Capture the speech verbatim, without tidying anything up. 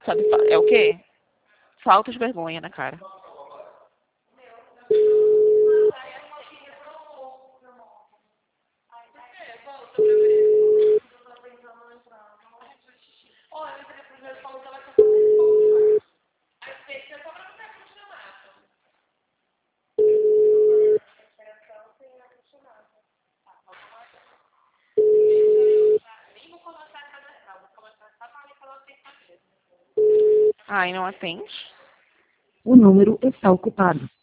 sabe? fa- É o quê? Falta de vergonha na cara. Ai, não atende. O número está ocupado.